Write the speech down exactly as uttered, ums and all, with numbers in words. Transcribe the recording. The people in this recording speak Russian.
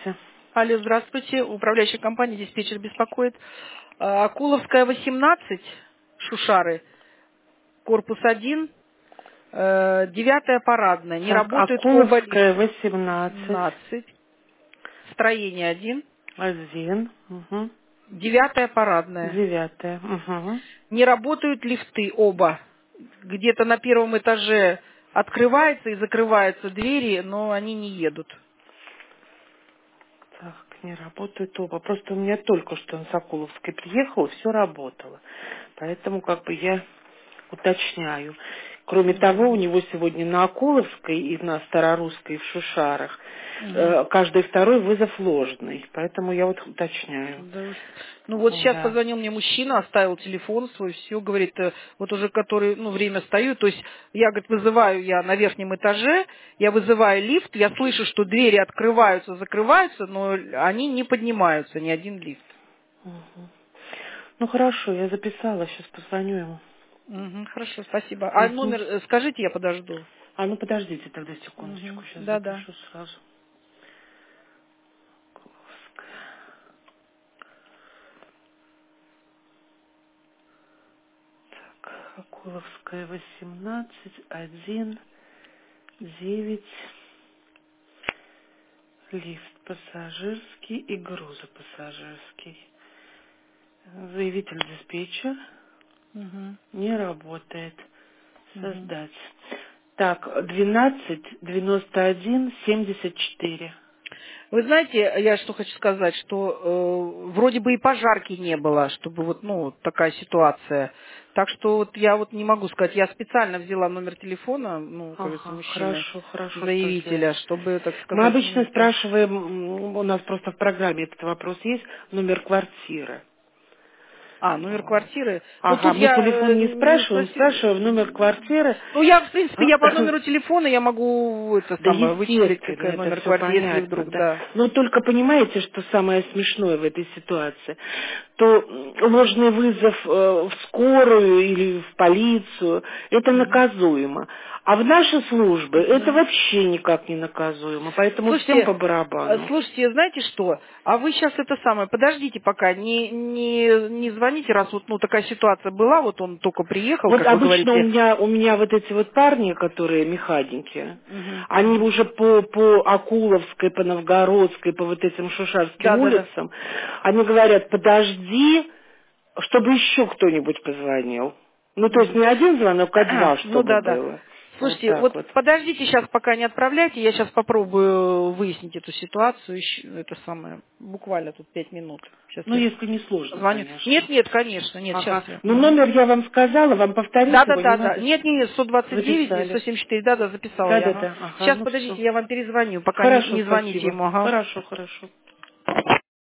Здравствуйте. Алло, здравствуйте. Управляющая компания «Диспетчер» беспокоит. А, Акуловская, восемнадцать, Шушары, корпус один, э, девятая парадная. Не Так, работают оба Акуловская, лифта. восемнадцать. семнадцать. Строение один. Один. Угу. Девятая парадная. Девятая. Угу. Не работают лифты оба. Где-то на первом этаже открываются и закрываются двери, но они не едут. Так, не работают оба. Просто у меня только что на Соколовской приехала, все работало. Поэтому как бы я уточняю. Кроме того, у него сегодня на Акуловской и на Старорусской в Шушарах Мгм. э, каждый второй вызов ложный. Поэтому я вот уточняю. Да уж. Ну вот сейчас Да. позвонил мне мужчина, оставил телефон свой, все, говорит, э, вот уже который, ну, время стою, то есть я, говорит, вызываю я на верхнем этаже, я вызываю лифт, я слышу, что двери открываются, закрываются, но они не поднимаются, ни один лифт. Мгм. Ну хорошо, я записала, сейчас позвоню ему. Мгм, хорошо, спасибо. А Мгм. номер, э, скажите, я подожду. А ну подождите тогда секундочку, Мгм, сейчас да-да. запишу сразу. Акуловская. Так, Акуловская, восемнадцать, один, девять, лифт пассажирский и грузопассажирский. Заявитель диспетчер Мгм, не работает. мгм. Создать. Так, двенадцать, девяносто один, семьдесят четыре. Вы знаете, я что хочу сказать, что э, вроде бы и пожарки не было, чтобы вот, ну, вот такая ситуация. Так что вот я вот не могу сказать, я специально взяла номер телефона, ну, как говорится, Ага, мужчины, хорошо, хорошо, что взяли. заявителя, чтобы, так Мы сказать, обычно ну, это... спрашиваем, м, у нас просто в программе этот вопрос есть, номер квартиры. А, номер Вот. квартиры. Ну, Ага, тут мы я телефон э, не не спрашиваем, спросила. спрашиваем номер квартиры. Ну, я, в принципе, я по номеру телефона, я могу это Да, самое, вычислить, естественно, какой это номер все квартиры, если понятно, вдруг, да. да. Но только понимаете, что самое смешное в этой ситуации, то м, ложный вызов э, в скорую или в полицию, это Мгм. наказуемо. А в наши службы это Мгм. вообще никак не наказуемо, поэтому всем Слушайте, по э, барабану. слушайте, знаете что? А вы сейчас это самое, подождите пока, не, не, не звоните, раз вот ну, такая ситуация была, вот он только приехал, Вот как вы обычно у говорите. меня, у меня вот эти вот парни, которые механики, Мгм, они мгм. уже по, по Акуловской, по Новгородской, по вот этим Шушарским Да, да, да. улицам, они говорят, подожди, чтобы еще кто-нибудь позвонил. Ну, то есть Мгм. не один звонок, а два, Ну чтобы да, да. было. Вот Слушайте, так вот вот. подождите сейчас, пока не отправляйте, я сейчас попробую выяснить эту ситуацию, ещё это самое, буквально тут пять минут. Сейчас Ну, я если не сложно, звоню. конечно. Нет, нет, конечно, нет, сейчас Ага. я. Ну, Мгм. номер я вам сказала, вам повторить Да, да, его не да, да. надо? Нет, нет, сто двадцать девять, сто Записали. семьдесят четыре, да, да, записала я. Ага. Да-да-да, ага, Сейчас, ну все. подождите, я вам перезвоню, пока не, Хорошо, не звоните спасибо. ему, ага. Хорошо, хорошо.